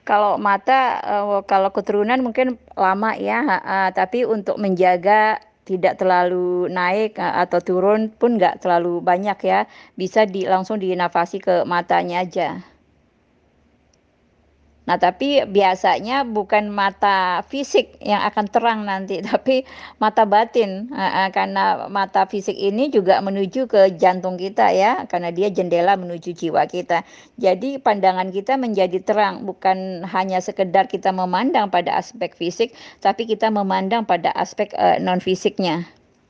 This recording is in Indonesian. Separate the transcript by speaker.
Speaker 1: Kalau mata, kalau keturunan mungkin lama ya, heeh, tapi untuk menjaga tidak terlalu naik, atau turun pun nggak terlalu banyak ya, bisa langsung dinavasi ke matanya aja. Nah, tapi biasanya bukan mata fisik yang akan terang nanti, tapi mata batin, heeh, karena mata fisik ini juga menuju ke jantung kita ya, karena dia jendela menuju jiwa kita. Jadi pandangan kita menjadi terang, bukan hanya sekedar kita memandang pada aspek fisik, tapi kita memandang pada aspek, non fisiknya.